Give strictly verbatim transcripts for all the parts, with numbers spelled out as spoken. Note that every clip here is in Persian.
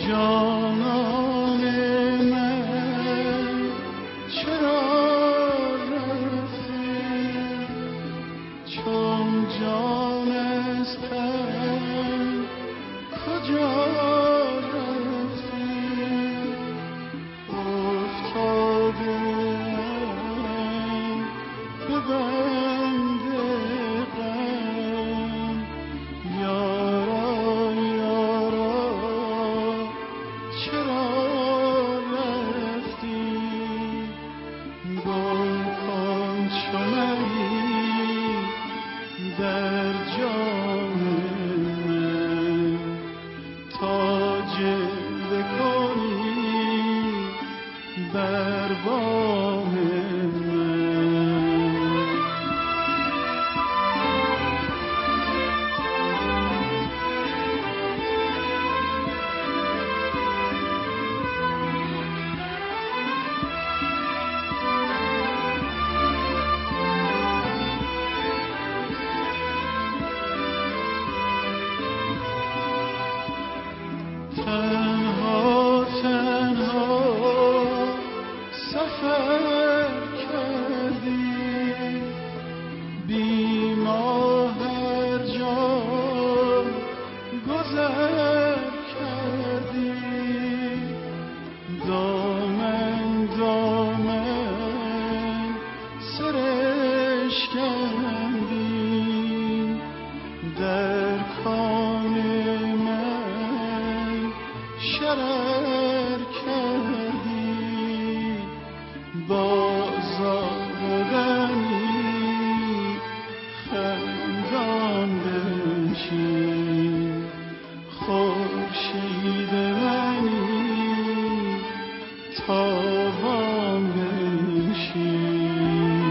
جانان من چرا رفتی چون جان از تن کجا رفتی افتادم به بند غم یارا یارا چرا رفتی گل کن چو مری در جان من تا جلوه کنی بر بام تنها تنها سفر کردی بی ما هر جا گذر کردی دامن دامن سرشکندی در کام من شرر کردی بازآمدنی خندان بنشین خورشید منی تابان بنشین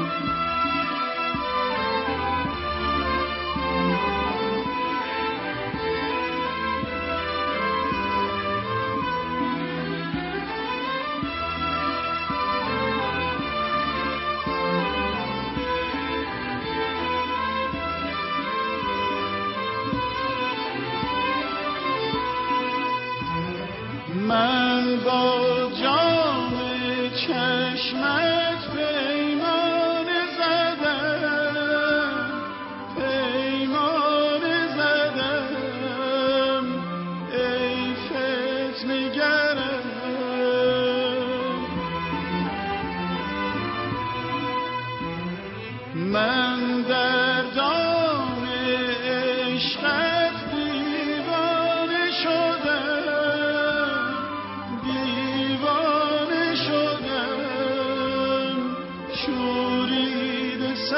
من با جام چشمت پیمان زدم پیمان زدم ای فتنه‌گرم من در دام عشقت دیوانه شدم دیوانه شدم شورید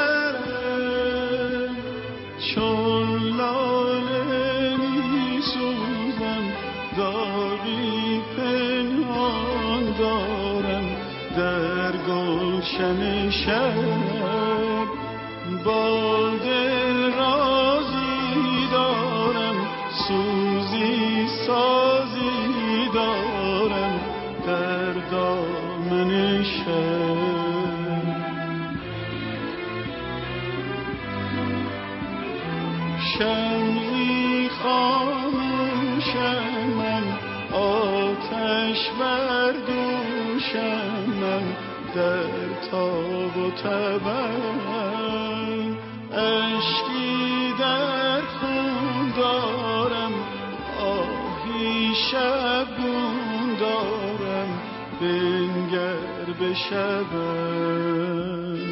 سرم چون لاله می سوزم داغی پنهان دارم در گلشن شب با دل رازی دارم سوزی سازی دارم در دامن شب شمعی خاموشم من آتش بر دوشم من در تاب و تبم اشکی در خون دارم آهی شبگون دارم بنگر به شبم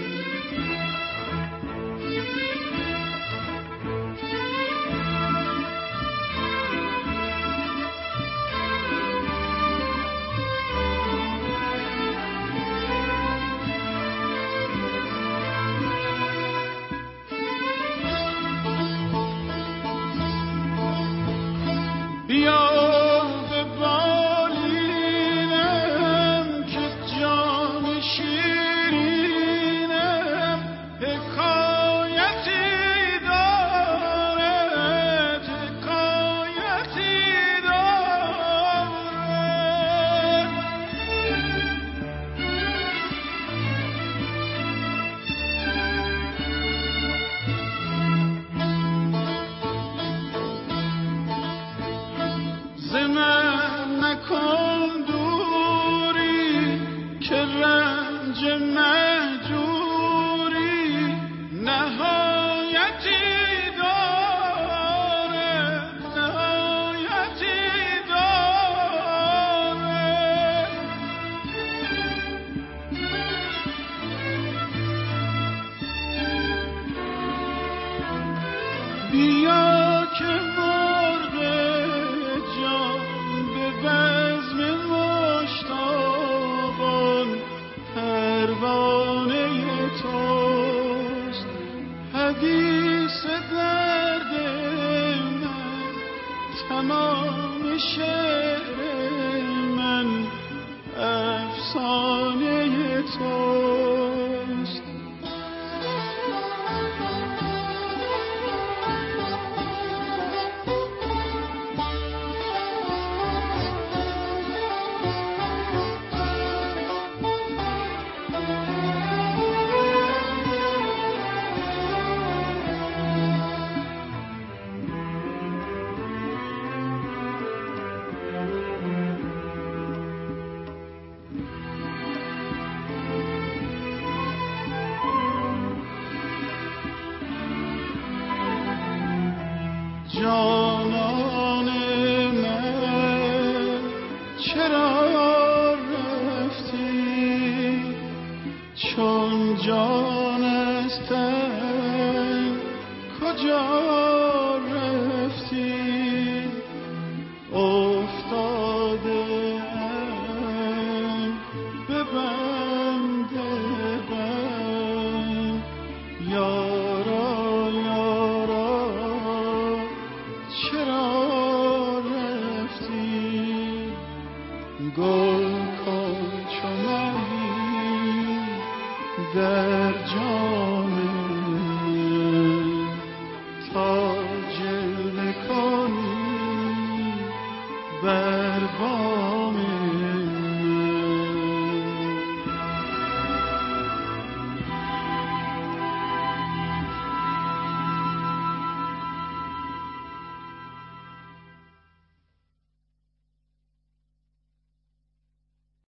یاد بالینم که جان شیرین مکن دوری که رنج مهجوری نهایتی داره، نهایتی داره. بیا که مرغ جان به بزم مشتاقان پروانه توست. حدیث درد من تمام شعر من افسانه توست. جانان من چرا رفتی چون جانستم کجا رفتی؟ افتادم به بند بند یارا یارا چرا رفتی؟ گل کن چو مهی در جان